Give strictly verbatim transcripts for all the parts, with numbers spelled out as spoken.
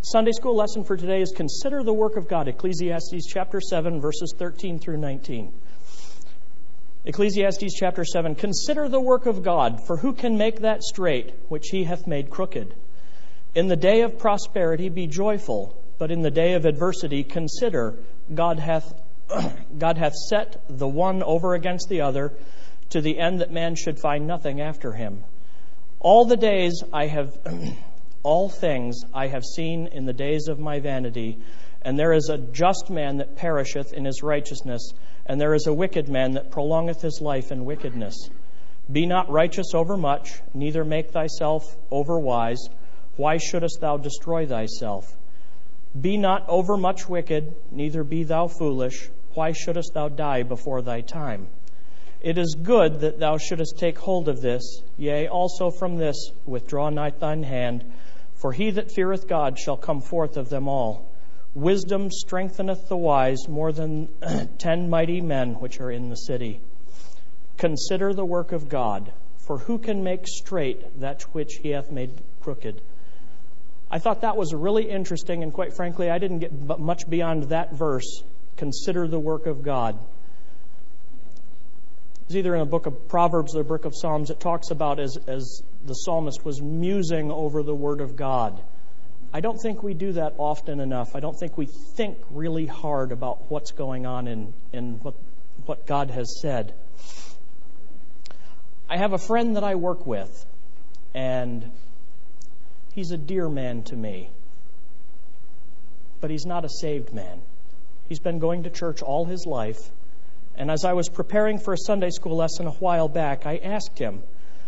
Sunday school lesson for today is Consider the Work of God, Ecclesiastes chapter seven, verses thirteen through nineteen. Ecclesiastes chapter seven, Consider the work of God, for who can make that straight which he hath made crooked? In the day of prosperity be joyful, but in the day of adversity consider, God hath God hath set the one over against the other, to the end that man should find nothing after him. All the days I have All things I have seen in the days of my vanity, and there is a just man that perisheth in his righteousness, and there is a wicked man that prolongeth his life in wickedness. Be not righteous over much, neither make thyself over wise. Why shouldest thou destroy thyself? Be not over much wicked, neither be thou foolish. Why shouldest thou die before thy time? It is good that thou shouldest take hold of this, yea, also from this withdraw not thine hand. For he that feareth God shall come forth of them all. Wisdom strengtheneth the wise more than ten mighty men which are in the city. Consider the work of God, for who can make straight that which he hath made crooked? I thought that was really interesting, and quite frankly, I didn't get much beyond that verse. Consider the work of God. It's either in the book of Proverbs or the book of Psalms. It talks about as, as the psalmist was musing over the Word of God. I don't think we do that often enough. I don't think we think really hard about what's going on in, in what, what God has said. I have a friend that I work with, and he's a dear man to me. But he's not a saved man. He's been going to church all his life. And as I was preparing for a Sunday school lesson a while back, I asked him,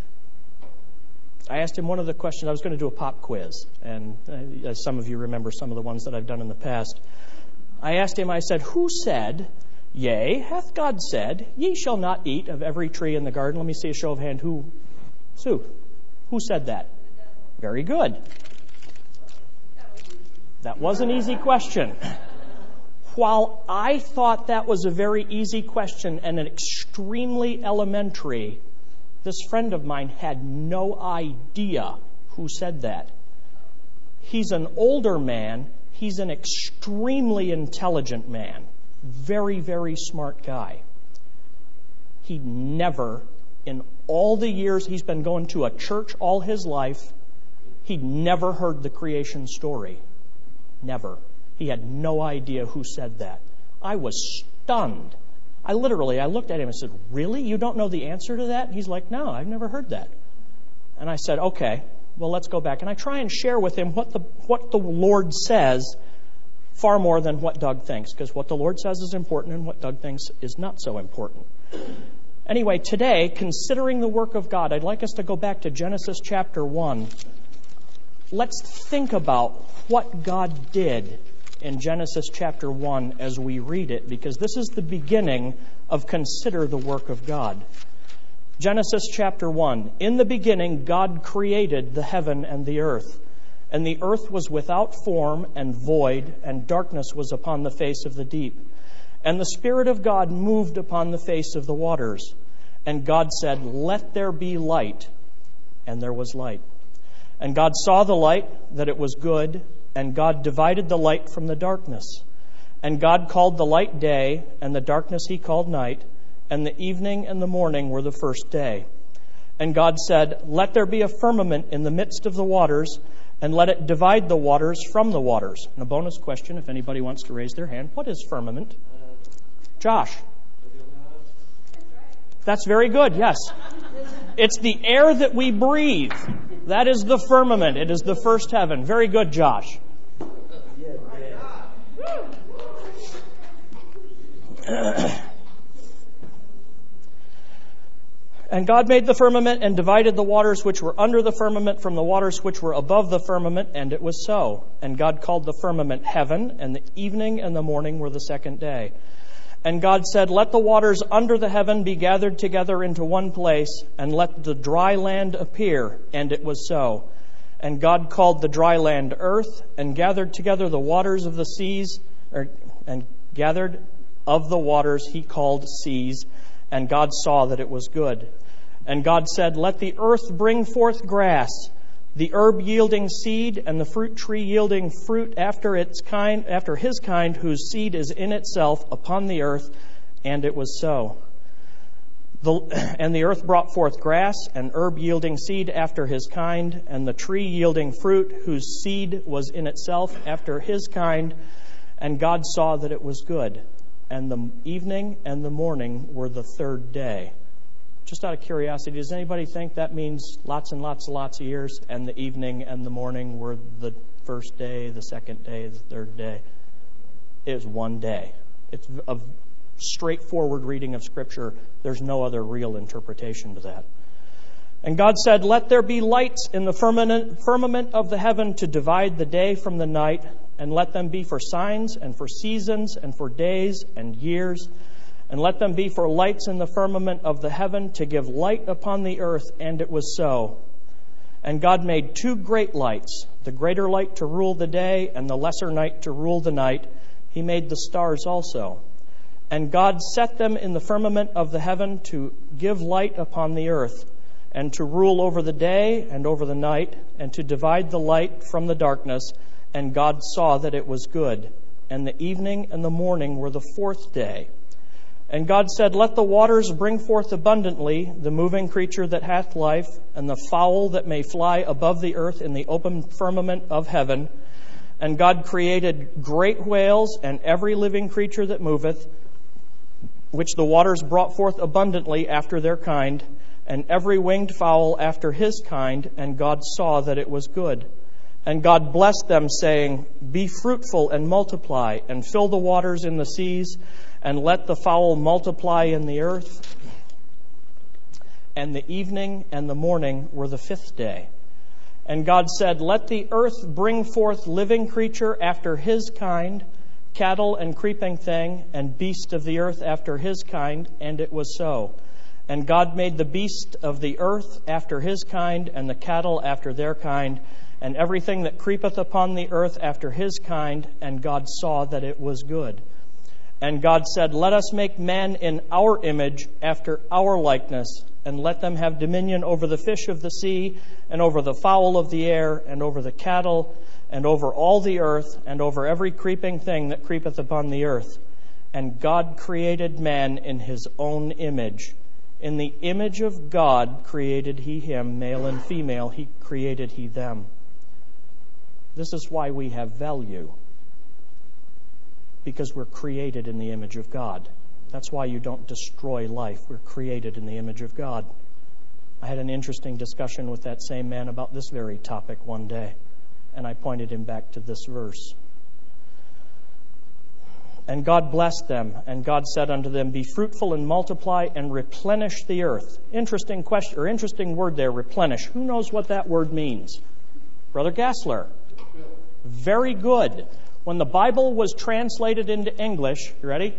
I asked him one of the questions. I was going to do a pop quiz, and uh, as some of you remember some of the ones that I've done in the past. I asked him, I said, who said, yea, hath God said, ye shall not eat of every tree in the garden? Let me see a show of hand. Who, Sue, who said that? Very good. That was an easy question. While I thought that was a very easy question and an extremely elementary, this friend of mine had no idea who said that. He's an older man. He's an extremely intelligent man. Very, very smart guy. He never, in all the years he's been going to a church all his life, he'd never heard the creation story. Never. He had no idea who said that. I was stunned. I literally, I looked at him and said, really? You don't know the answer to that? And he's like, no, I've never heard that. And I said, okay, well, let's go back. And I try and share with him what the what the Lord says far more than what Doug thinks, because what the Lord says is important and what Doug thinks is not so important. Anyway, today, considering the work of God, I'd like us to go back to Genesis chapter one. Let's think about what God did in Genesis chapter one as we read it, because this is the beginning of Consider the Work of God. Genesis chapter one. In the beginning, God created the heaven and the earth. And the earth was without form and void, and darkness was upon the face of the deep. And the Spirit of God moved upon the face of the waters. And God said, let there be light. And there was light. And God saw the light, that it was good, and God divided the light from the darkness. And God called the light day, and the darkness he called night, and the evening and the morning were the first day. And God said, let there be a firmament in the midst of the waters, and let it divide the waters from the waters. And a bonus question, if anybody wants to raise their hand, what is firmament? Josh. That's very good, yes. It's the air that we breathe. That is the firmament. It is the first heaven. Very good, Josh. And God made the firmament and divided the waters which were under the firmament from the waters which were above the firmament, and it was so. And God called the firmament heaven, and the evening and the morning were the second day. And God said, let the waters under the heaven be gathered together into one place, and let the dry land appear. And it was so. And God called the dry land earth, and gathered together the waters of the seas, or, and gathered of the waters he called seas. And God saw that it was good. And God said, let the earth bring forth grass, the herb yielding seed and the fruit tree yielding fruit after its kind, after his kind, whose seed is in itself upon the earth, and it was so. The, and the earth brought forth grass, and herb yielding seed after his kind, and the tree yielding fruit, whose seed was in itself after his kind. And God saw that it was good. And the evening and the morning were the third day. Just out of curiosity, does anybody think that means lots and lots and lots of years, and the evening and the morning were the first day, the second day, the third day? It was one day. It's a straightforward reading of Scripture. There's no other real interpretation to that. And God said, "Let there be lights in the firmament, firmament of the heaven to divide the day from the night, and let them be for signs and for seasons and for days and years, and let them be for lights in the firmament of the heaven to give light upon the earth." And it was so. And God made two great lights, the greater light to rule the day and the lesser night to rule the night. He made the stars also. And God set them in the firmament of the heaven to give light upon the earth, and to rule over the day and over the night, and to divide the light from the darkness. And God saw that it was good. And the evening and the morning were the fourth day. And God said, "Let the waters bring forth abundantly the moving creature that hath life, and the fowl that may fly above the earth in the open firmament of heaven." And God created great whales and every living creature that moveth, which the waters brought forth abundantly after their kind, and every winged fowl after his kind. And God saw that it was good. And God blessed them, saying, "Be fruitful and multiply, and fill the waters in the seas, and let the fowl multiply in the earth." And the evening and the morning were the fifth day. And God said, "Let the earth bring forth living creature after his kind, cattle and creeping thing, and beast of the earth after his kind." And it was so. And God made the beast of the earth after his kind, and the cattle after their kind, and everything that creepeth upon the earth after his kind. And God saw that it was good. And God said, "Let us make man in our image, after our likeness, and let them have dominion over the fish of the sea, and over the fowl of the air, and over the cattle, and over all the earth, and over every creeping thing that creepeth upon the earth." And God created man in his own image. In the image of God created he him, male and female, he created he them. This is why we have value. Because we're created in the image of God. That's why you don't destroy life. We're created in the image of God. I had an interesting discussion with that same man about this very topic one day, and I pointed him back to this verse. And God blessed them, and God said unto them, "Be fruitful and multiply, and replenish the earth." Interesting question, or interesting word there, replenish. Who knows what that word means? Brother Gassler. Very good. When the Bible was translated into English, you ready?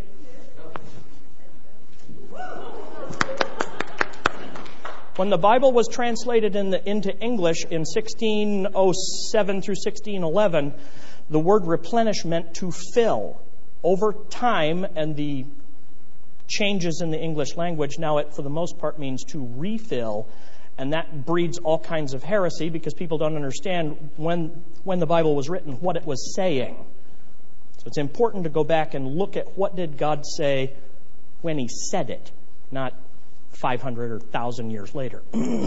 When the Bible was translated in the, into English in sixteen oh seven through sixteen eleven, the word replenish meant to fill. Over time and the changes in the English language, now it, for the most part, means to refill. And that breeds all kinds of heresy because people don't understand when, when the Bible was written, what it was saying. So it's important to go back and look at what did God say when he said it, not five hundred or one thousand years later.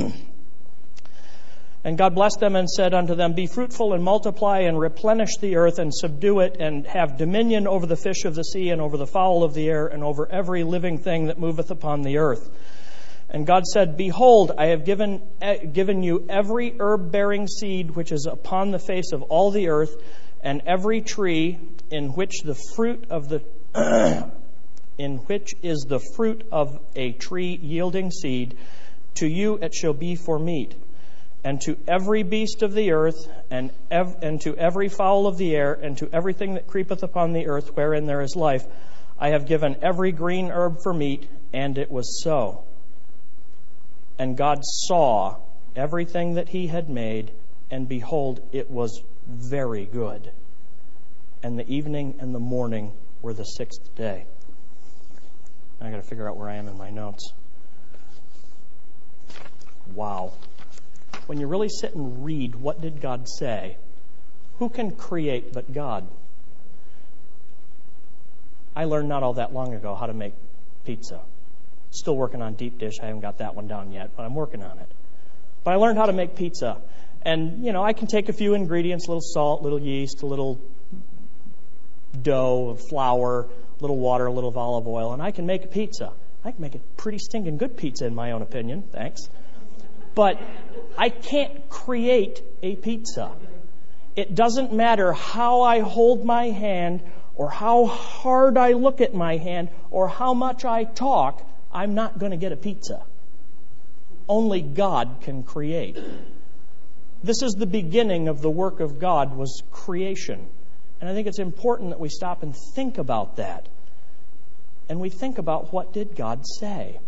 And God blessed them and said unto them, "Be fruitful and multiply and replenish the earth and subdue it, and have dominion over the fish of the sea and over the fowl of the air and over every living thing that moveth upon the earth." And God said, "Behold, I have given uh, given you every herb-bearing seed which is upon the face of all the earth, and every tree in which the fruit of the in which is the fruit of a tree yielding seed. To you it shall be for meat. And to every beast of the earth, and ev- and to every fowl of the air, and to everything that creepeth upon the earth, wherein there is life, I have given every green herb for meat." And it was so. And God saw everything that he had made, and behold, it was very good. And the evening and the morning were the sixth day. I got to figure out where I am in my notes. Wow. when you really sit and read what did God say, who can create but God? I learned not all that long ago how to make pizza. Still working on deep dish. I haven't got that one down yet, but I'm working on it. But I learned how to make pizza. And, you know, I can take a few ingredients, a little salt, a little yeast, a little dough, flour, a little water, a little olive oil, and I can make a pizza. I can make a pretty stinking good pizza, in my own opinion. Thanks. But I can't create a pizza. It doesn't matter how I hold my hand or how hard I look at my hand or how much I talk, I'm not going to get a pizza. Only God can create. This is the beginning of the work of God, was creation. And I think it's important that we stop and think about that. And we think about, what did God say?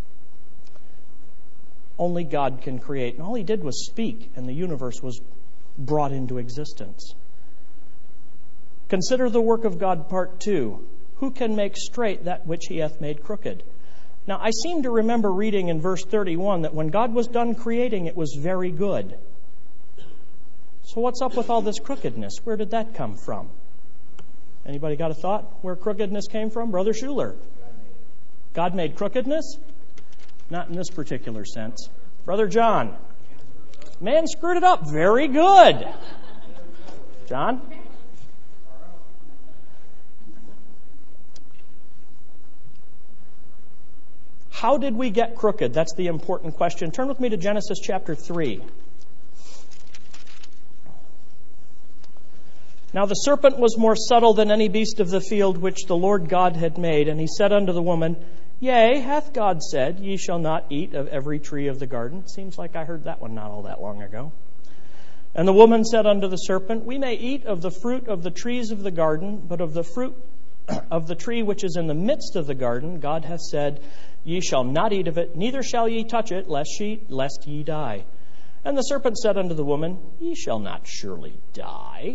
Only God can create. And all he did was speak, and the universe was brought into existence. Consider the work of God, part two. Who can make straight that which he hath made crooked? Now, I seem to remember reading in verse thirty-one that when God was done creating, it was very good. So what's up with all this crookedness? Where did that come from? Anybody got a thought where crookedness came from? Brother Schuler. God made crookedness? Not in this particular sense. Brother John. Man screwed it up. Very good. John? How did we get crooked? That's the important question. Turn with me to Genesis chapter three. Now the serpent was more subtle than any beast of the field which the Lord God had made. And he said unto the woman, Yea, hath God said, Ye shall not eat of every tree of the garden? Seems like I heard that one not all that long ago. And the woman said unto the serpent, We may eat of the fruit of the trees of the garden, but of the fruit of the tree which is in the midst of the garden, God hath said, Ye shall not eat of it, neither shall ye touch it, lest ye, lest ye die. And the serpent said unto the woman, Ye shall not surely die.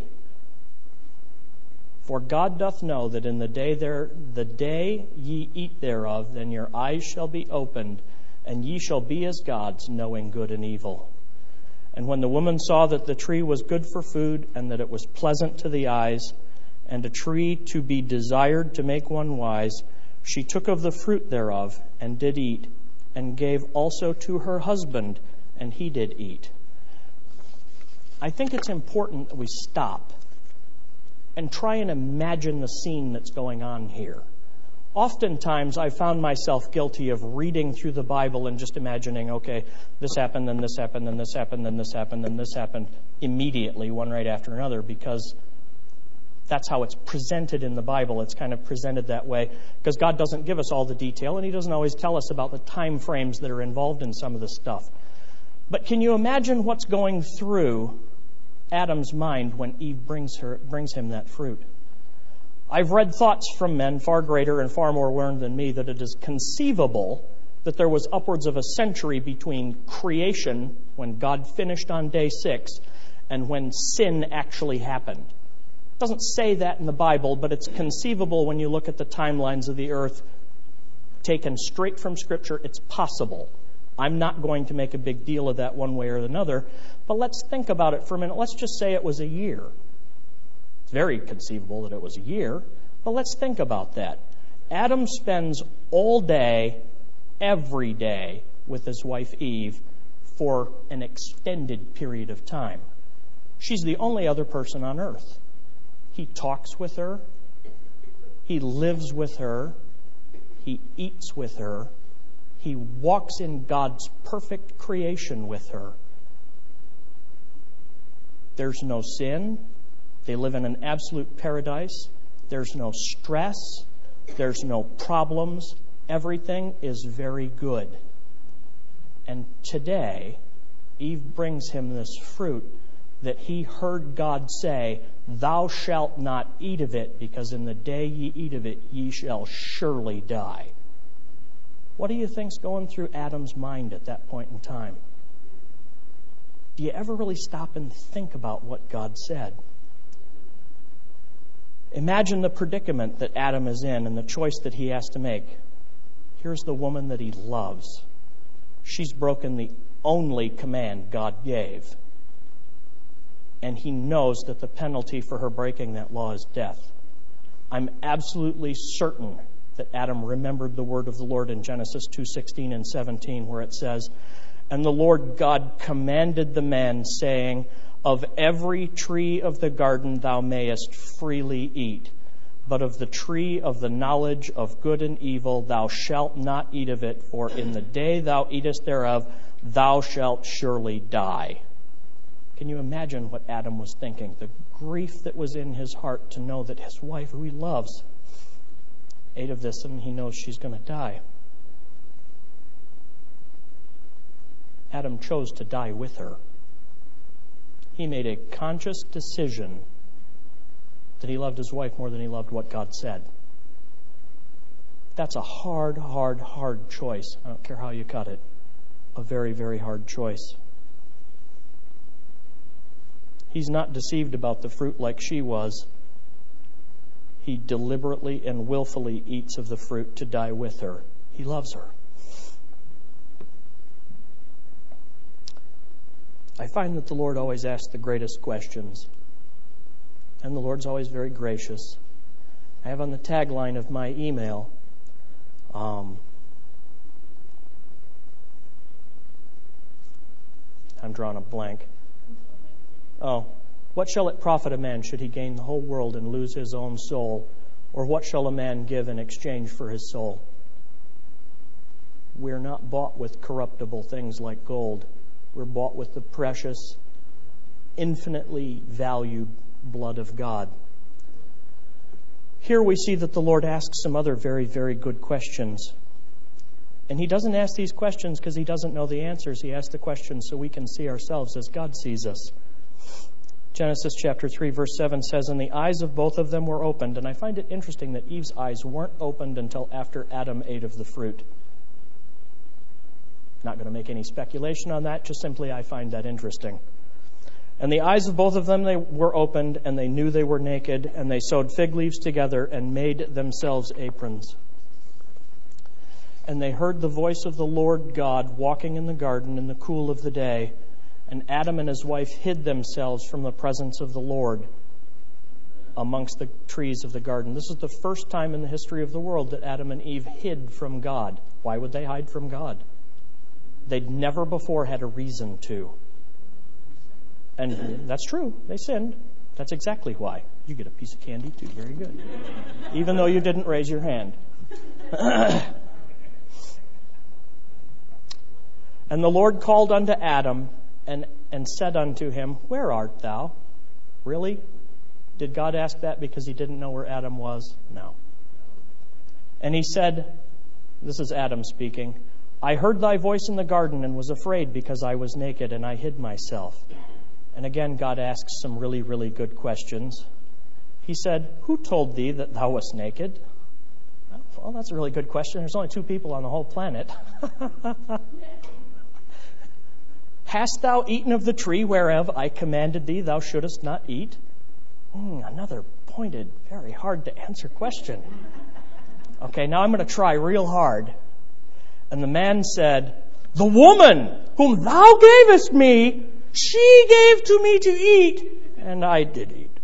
For God doth know that in the day there, the day ye eat thereof, then your eyes shall be opened, and ye shall be as gods, knowing good and evil. And when the woman saw that the tree was good for food, and that it was pleasant to the eyes, and a tree to be desired to make one wise, she took of the fruit thereof, and did eat, and gave also to her husband, and he did eat. I think it's important that we stop and try and imagine the scene that's going on here. Oftentimes, I found myself guilty of reading through the Bible and just imagining, okay, this happened, then this happened, then this happened, then this happened, then this happened immediately, one right after another, because that's how it's presented in the Bible. It's kind of presented that way because God doesn't give us all the detail, and he doesn't always tell us about the time frames that are involved in some of this stuff. But can you imagine what's going through Adam's mind when Eve brings her brings him that fruit? I've read thoughts from men far greater and far more learned than me that it is conceivable that there was upwards of a century between creation, when God finished on day six, and when sin actually happened. It doesn't say that in the Bible, but it's conceivable when you look at the timelines of the earth taken straight from Scripture. It's possible. I'm not going to make a big deal of that one way or another, but let's think about it for a minute. Let's just say it was a year. It's very conceivable that it was a year, but let's think about that. Adam spends all day, every day, with his wife Eve for an extended period of time. She's the only other person on earth. He talks with her. He lives with her. He eats with her. He walks in God's perfect creation with her. There's no sin. They live in an absolute paradise. There's no stress. There's no problems. Everything is very good. And today, Eve brings him this fruit that he heard God say, Thou shalt not eat of it, because in the day ye eat of it, ye shall surely die. What do you think's going through Adam's mind at that point in time? Do you ever really stop and think about what God said? Imagine the predicament that Adam is in and the choice that he has to make. Here's the woman that he loves. She's broken the only command God gave. And he knows that the penalty for her breaking that law is death. I'm absolutely certain that Adam remembered the word of the Lord in Genesis two sixteen and seventeen, where it says, "And the Lord God commanded the man, saying, Of every tree of the garden thou mayest freely eat, but of the tree of the knowledge of good and evil thou shalt not eat of it, for in the day thou eatest thereof thou shalt surely die." Can you imagine what Adam was thinking? The grief that was in his heart to know that his wife, who he loves, ate of this and he knows she's going to die. Adam chose to die with her. He made a conscious decision that he loved his wife more than he loved what God said. That's a hard, hard, hard choice. I don't care how you cut it. A very, very hard choice. He's not deceived about the fruit like she was. He deliberately and willfully eats of the fruit to die with her. He loves her. I find that the Lord always asks the greatest questions. And the Lord's always very gracious. I have on the tagline of my email, um, I'm drawing a blank. Oh, what shall it profit a man should he gain the whole world and lose his own soul? Or what shall a man give in exchange for his soul? We're not bought with corruptible things like gold. We're bought with the precious, infinitely valued blood of God. Here we see that the Lord asks some other very, very good questions. And he doesn't ask these questions because he doesn't know the answers. He asks the questions so we can see ourselves as God sees us. Genesis chapter three, verse seven says, "And the eyes of both of them were opened." And I find it interesting that Eve's eyes weren't opened until after Adam ate of the fruit. Not going to make any speculation on that, just simply I find that interesting. "And the eyes of both of them they were opened, and they knew they were naked, and they sewed fig leaves together and made themselves aprons. And they heard the voice of the Lord God walking in the garden in the cool of the day. And Adam and his wife hid themselves from the presence of the Lord amongst the trees of the garden." This is the first time in the history of the world that Adam and Eve hid from God. Why would they hide from God? They'd never before had a reason to. And that's true. They sinned. That's exactly why. You get a piece of candy too. Very good. Even though you didn't raise your hand. "And the Lord called unto Adam and, and said unto him, Where art thou?" Really? Did God ask that because he didn't know where Adam was? No. "And he said," this is Adam speaking, "I heard thy voice in the garden and was afraid because I was naked and I hid myself." And again, God asks some really, really good questions. He said, "Who told thee that thou wast naked?" Well, that's a really good question. There's only two people on the whole planet. "Hast thou eaten of the tree whereof I commanded thee thou shouldest not eat?" Mm, another pointed, very hard to answer question. Okay, now I'm going to try real hard. "And the man said, The woman whom thou gavest me, she gave to me to eat, and I did eat."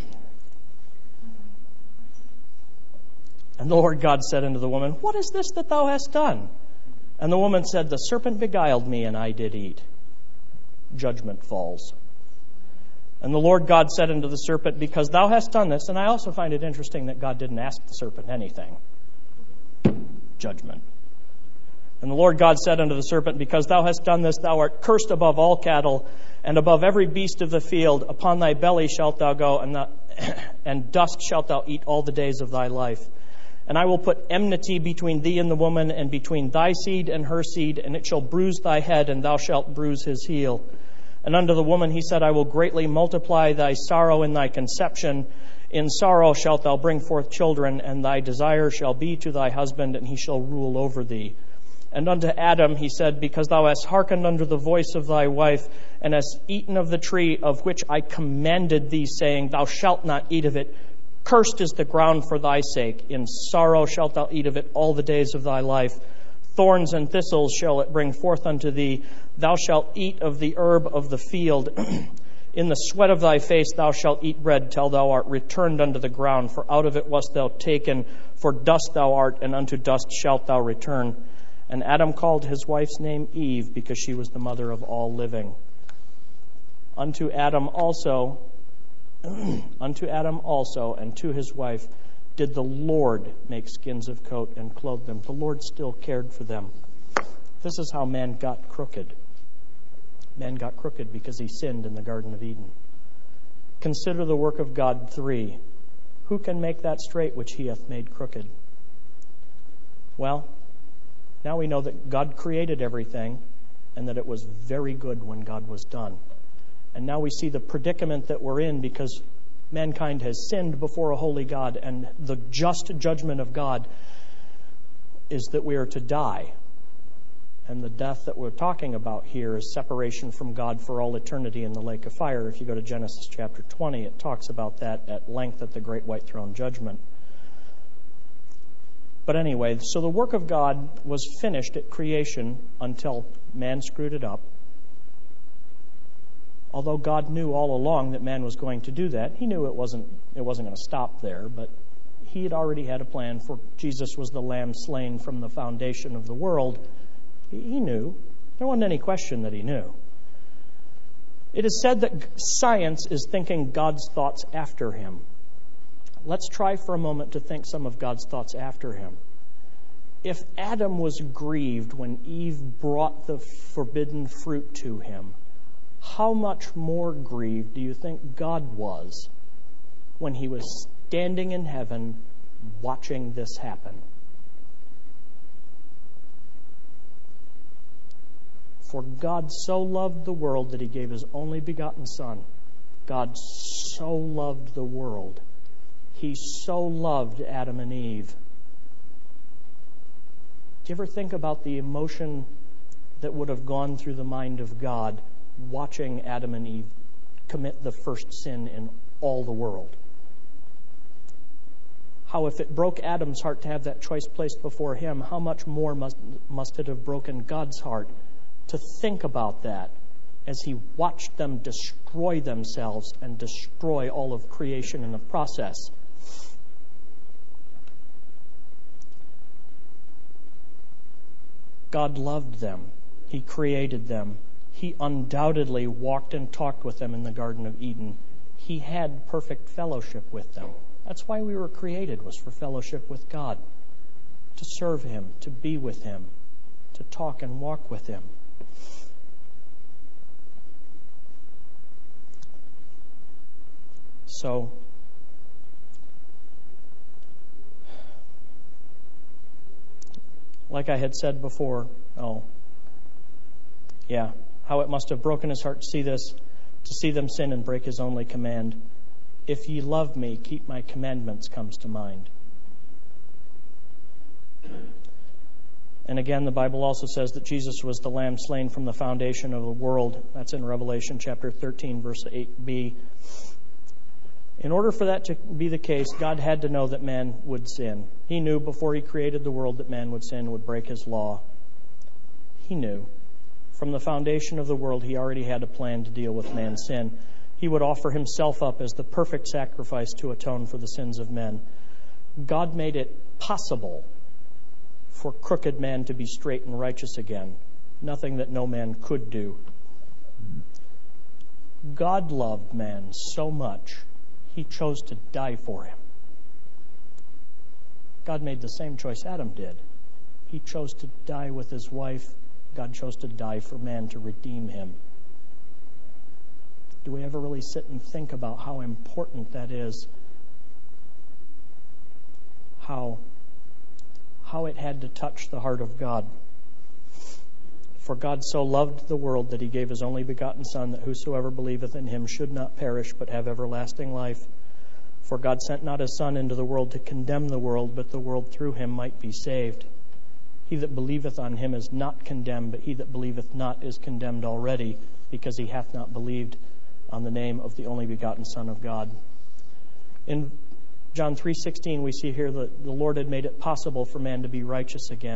And the Lord God said unto the woman, "What is this that thou hast done?" And the woman said, "The serpent beguiled me, and I did eat." Judgment falls. And the Lord God said unto the serpent, "Because thou hast done this," and I also find it interesting that God didn't ask the serpent anything. Judgment. "And the Lord God said unto the serpent, Because thou hast done this, thou art cursed above all cattle, and above every beast of the field. Upon thy belly shalt thou go, and, the, and dust shalt thou eat all the days of thy life. And I will put enmity between thee and the woman, and between thy seed and her seed, and it shall bruise thy head, and thou shalt bruise his heel. And unto the woman he said, I will greatly multiply thy sorrow in thy conception. In sorrow shalt thou bring forth children, and thy desire shall be to thy husband, and he shall rule over thee. And unto Adam he said, Because thou hast hearkened unto the voice of thy wife, and hast eaten of the tree of which I commanded thee, saying, Thou shalt not eat of it. Cursed is the ground for thy sake. In sorrow shalt thou eat of it all the days of thy life. Thorns and thistles shall it bring forth unto thee. Thou shalt eat of the herb of the field. In the sweat of thy face thou shalt eat bread till thou art returned unto the ground. For out of it wast thou taken, for dust thou art, and unto dust shalt thou return. And Adam called his wife's name Eve, because she was the mother of all living. Unto Adam also, unto Adam also, and to his wife did the Lord make skins of coat and clothe them. The Lord still cared for them. This is how man got crooked. Man got crooked because he sinned in the Garden of Eden. Consider the work of God, three. Who can make that straight which he hath made crooked? Well, now we know that God created everything and that it was very good when God was done. And now we see the predicament that we're in because mankind has sinned before a holy God, and the just judgment of God is that we are to die. And the death that we're talking about here is separation from God for all eternity in the lake of fire. If you go to Genesis chapter twenty, it talks about that at length at the great white throne judgment. But anyway, so the work of God was finished at creation until man screwed it up. Although God knew all along that man was going to do that, he knew it wasn't it wasn't going to stop there, but he had already had a plan, for Jesus was the lamb slain from the foundation of the world. He knew. There wasn't any question that he knew. It is said that science is thinking God's thoughts after him. Let's try for a moment to think some of God's thoughts after him. If Adam was grieved when Eve brought the forbidden fruit to him, how much more grieved do you think God was when he was standing in heaven watching this happen? For God so loved the world that he gave his only begotten Son. God so loved the world. He so loved Adam and Eve. Do you ever think about the emotion that would have gone through the mind of God watching Adam and Eve commit the first sin in all the world? How if it broke Adam's heart to have that choice placed before him, how much more must, must it have broken God's heart to think about that as he watched them destroy themselves and destroy all of creation in the process? God loved them. He created them. He undoubtedly walked and talked with them in the Garden of Eden. He had perfect fellowship with them. That's why we were created, was for fellowship with God, to serve him, to be with him, to talk and walk with him. So, like I had said before, oh, yeah, how it must have broken his heart to see this, to see them sin and break his only command. If ye love me, keep my commandments, comes to mind. And again, the Bible also says that Jesus was the lamb slain from the foundation of the world. That's in Revelation chapter thirteen, verse eight b. In order for that to be the case, God had to know that man would sin. He knew before he created the world that man would sin, would break his law. He knew. From the foundation of the world, he already had a plan to deal with man's sin. He would offer himself up as the perfect sacrifice to atone for the sins of men. God made it possible for crooked man to be straight and righteous again, nothing that no man could do. God loved man so much, he chose to die for him. God made the same choice Adam did. He chose to die with his wife. God chose to die for man to redeem him. Do we ever really sit and think about how important that is? How, how it had to touch the heart of God. For God so loved the world that he gave his only begotten Son, that whosoever believeth in him should not perish, but have everlasting life. For God sent not his Son into the world to condemn the world, but the world through him might be saved. He that believeth on him is not condemned, but he that believeth not is condemned already, because he hath not believed on the name of the only begotten Son of God. In John three sixteen, we see here that the Lord had made it possible for man to be righteous again.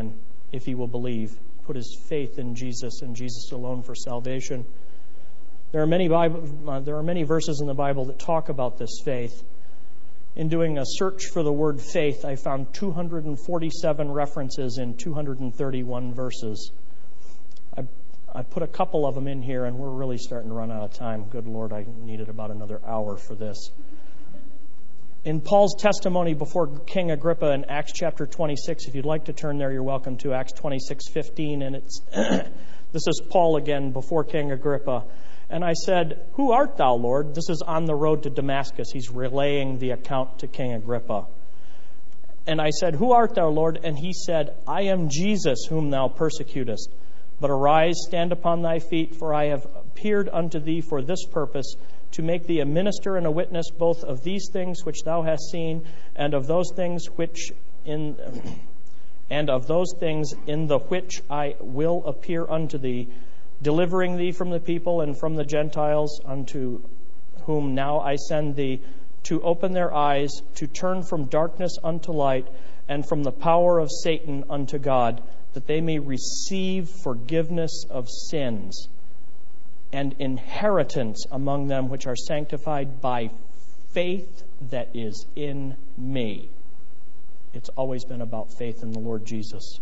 if he will believe, put his faith in Jesus and Jesus alone for salvation. There are many Bible, uh, there are many verses in the Bible that talk about this faith. In doing a search for the word faith, I found two hundred forty-seven references in two hundred thirty-one verses. I, I put a couple of them in here, and we're really starting to run out of time. Good Lord, I needed about another hour for this. In Paul's testimony before King Agrippa in Acts chapter twenty-six, if you'd like to turn there, you're welcome to. Acts twenty-six fifteen, and it's this is Paul again before King Agrippa. And I said, "Who art thou, Lord?" This is on the road to Damascus. He's relaying the account to King Agrippa. And I said, "Who art thou, Lord?" And he said, "I am Jesus, whom thou persecutest. But arise, stand upon thy feet, for I have appeared unto thee for this purpose, to make thee a minister and a witness both of these things which thou hast seen, and of those things which in and of those things in the which I will appear unto thee, delivering thee from the people and from the Gentiles, unto whom now I send thee, to open their eyes, to turn from darkness unto light, and from the power of Satan unto God, that they may receive forgiveness of sins and inheritance among them which are sanctified by faith that is in me." It's always been about faith in the Lord Jesus.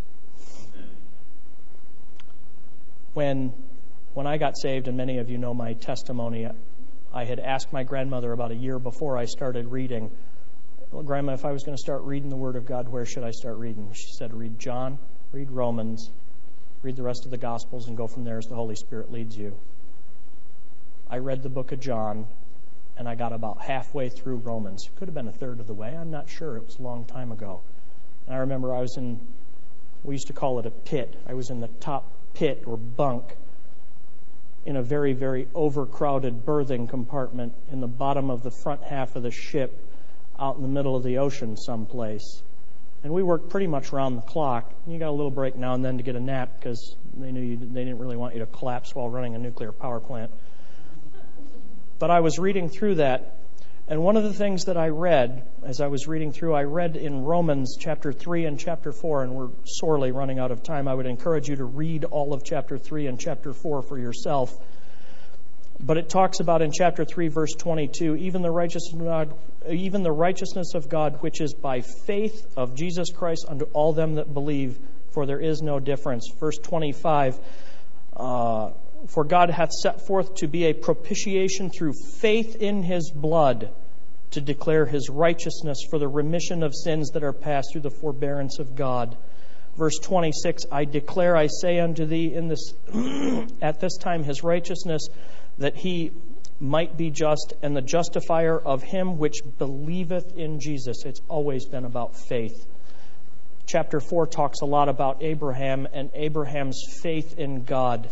When when I got saved, and many of you know my testimony, I had asked my grandmother about a year before I started reading, "Well, Grandma, if I was going to start reading the Word of God, where should I start reading?" She said, "Read John, read Romans, read the rest of the Gospels, and go from there as the Holy Spirit leads you." I read the book of John, and I got about halfway through Romans. Could have been a third of the way. I'm not sure. It was a long time ago. And I remember I was in, we used to call it a pit. I was in the top pit or bunk in a very, very overcrowded berthing compartment in the bottom of the front half of the ship out in the middle of the ocean someplace. And we worked pretty much around the clock. You got a little break now and then to get a nap because they knew you, they didn't really want you to collapse while running a nuclear power plant. But I was reading through that, and one of the things that I read as I was reading through, I read in Romans chapter three and chapter four, and we're sorely running out of time. I would encourage you to read all of chapter three and chapter four for yourself. But it talks about in chapter three, verse twenty-two, even the righteousness of God, even the righteousness of God, which is by faith of Jesus Christ unto all them that believe, for there is no difference. Verse twenty-five, uh, for God hath set forth to be a propitiation through faith in his blood, to declare his righteousness for the remission of sins that are past through the forbearance of God. Verse twenty-six, I declare, I say unto thee, in this at this time his righteousness, that he might be just, and the justifier of him which believeth in Jesus. It's always been about faith. Chapter four talks a lot about Abraham and Abraham's faith in God.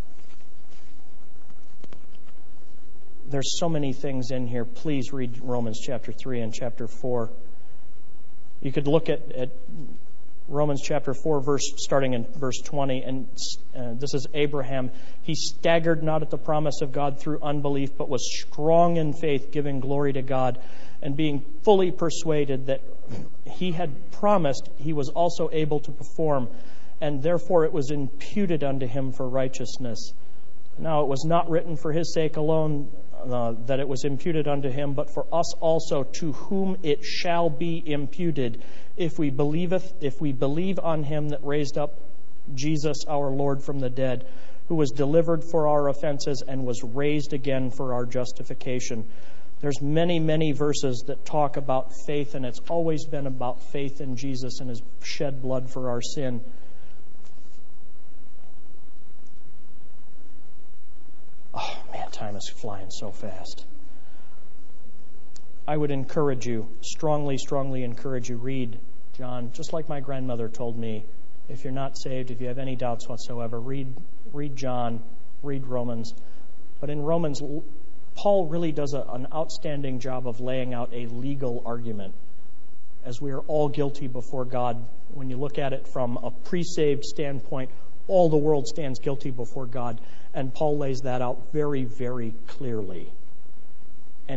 There's so many things in here. Please read Romans chapter three and chapter four. You could look at, at Romans chapter four, verse starting in verse twenty, and uh, this is Abraham. He staggered not at the promise of God through unbelief, but was strong in faith, giving glory to God, and being fully persuaded that he had promised, he was also able to perform, and therefore it was imputed unto him for righteousness. Now it was not written for his sake alone uh, that it was imputed unto him, but for us also, to whom it shall be imputed, if we believeth, if we believe on him that raised up Jesus our Lord from the dead, who was delivered for our offenses and was raised again for our justification. There's many, many verses that talk about faith, and it's always been about faith in Jesus and his shed blood for our sin. Oh, man, time is flying so fast. I would encourage you, strongly, strongly encourage you, read John, just like my grandmother told me. If you're not saved, if you have any doubts whatsoever, read read John, read Romans. But in Romans, Paul really does a, an outstanding job of laying out a legal argument, as we are all guilty before God. When you look at it from a pre-saved standpoint, all the world stands guilty before God. And Paul lays that out very, very clearly. And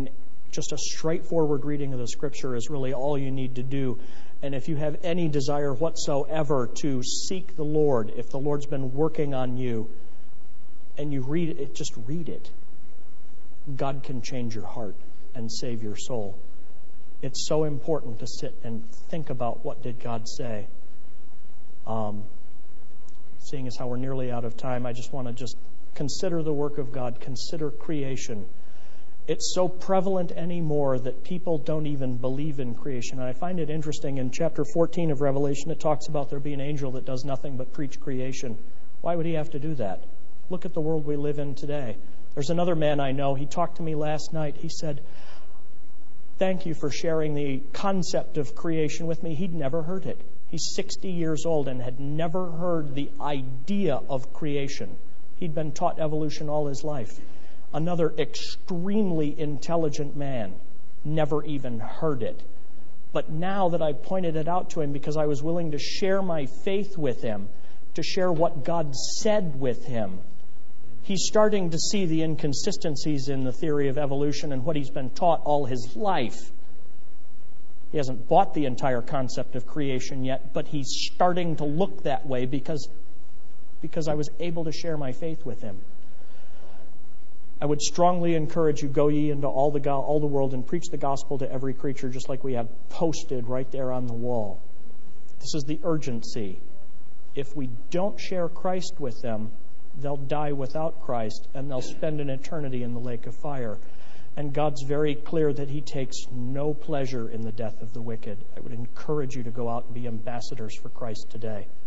Just a straightforward reading of the Scripture is really all you need to do. And if you have any desire whatsoever to seek the Lord, if the Lord's been working on you, and you read it, just read it. God can change your heart and save your soul. It's so important to sit and think about what did God say. Um, seeing as how we're nearly out of time, I just want to just consider the work of God. Consider creation. It's so prevalent anymore that people don't even believe in creation. And I find it interesting, in chapter fourteen of Revelation, it talks about there being an angel that does nothing but preach creation. Why would he have to do that? Look at the world we live in today. There's another man I know, he talked to me last night. He said, thank you for sharing the concept of creation with me. He'd never heard it. He's sixty years old and had never heard the idea of creation. He'd been taught evolution all his life. Another extremely intelligent man, never even heard it. But now that I pointed it out to him because I was willing to share my faith with him, to share what God said with him, he's starting to see the inconsistencies in the theory of evolution and what he's been taught all his life. He hasn't bought the entire concept of creation yet, but he's starting to look that way because, because I was able to share my faith with him. I would strongly encourage you, go ye into all the go- all the world and preach the gospel to every creature, just like we have posted right there on the wall. This is the urgency. If we don't share Christ with them, they'll die without Christ, and they'll spend an eternity in the lake of fire. And God's very clear that he takes no pleasure in the death of the wicked. I would encourage you to go out and be ambassadors for Christ today.